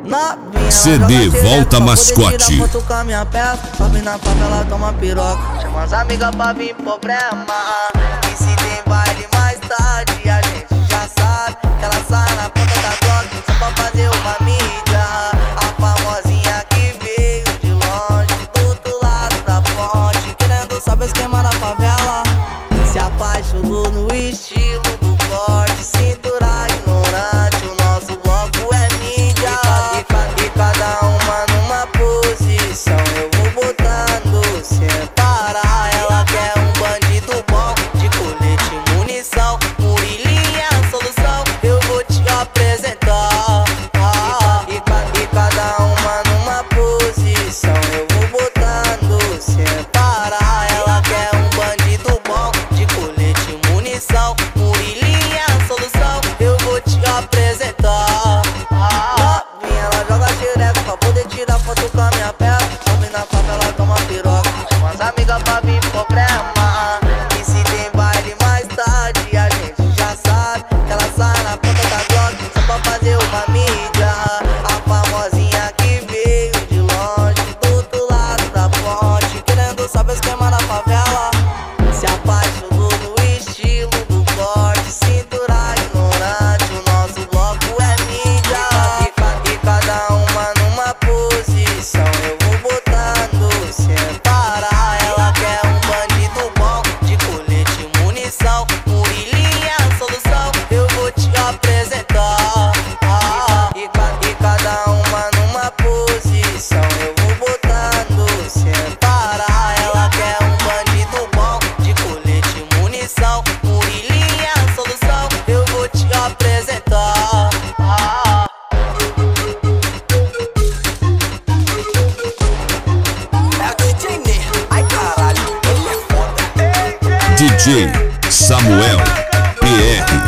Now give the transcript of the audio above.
CD Volta Mascote. Foto com a minha peça, sobe na favela, toma piroca. Chama as amigas pra vir problema. E se tem baile mais tarde, a gente já sabe que ela sai na ponta da Glock só pra fazer uma mídia. A famosinha que veio de longe, do outro lado da ponte, querendo saber o esquema da favela. Se apaixonou no estilo do corte, cintura ignorante, o nosso bloco é mídia. E cada uma numa posição, eu vou botando sem parar. Ela quer um bandido bom, de colete e munição. Murilinha, a solução, eu vou te apresentar. E cada uma numa posição, eu vou botando sem parar. Ela quer um bandido bom, de colete e munição. Murilinha, a solução, eu vou te apresentar. Novinha, ela joga xereca pra poder tirar foto com a minha peça. Sobe na favela, toma piroca. Chama as amigas pra vir problema. E se tem baile mais tarde, a gente já sabe que ela sai na ponta da Glock só pra fazer uma mídia. A famosinha que veio de longe, do outro lado da ponte, querendo saber o esquema da favela. Se apaixonou no estilo do corte, cintura ignorante, o nosso bloco é mídia. E cada uma numa posição, eu vou botando sem parar. Ela quer um bandido bom, de colete e munição. Murilinha, a solução, eu vou te apresentar. E cada uma numa posição, eu vou botando sem parar. Ela quer um bandido bom, de colete e munição. Murilinha, a solução, eu vou te apresentar. É o DJ Ney, ai caralho, ele é foda. DJ Samuel PR.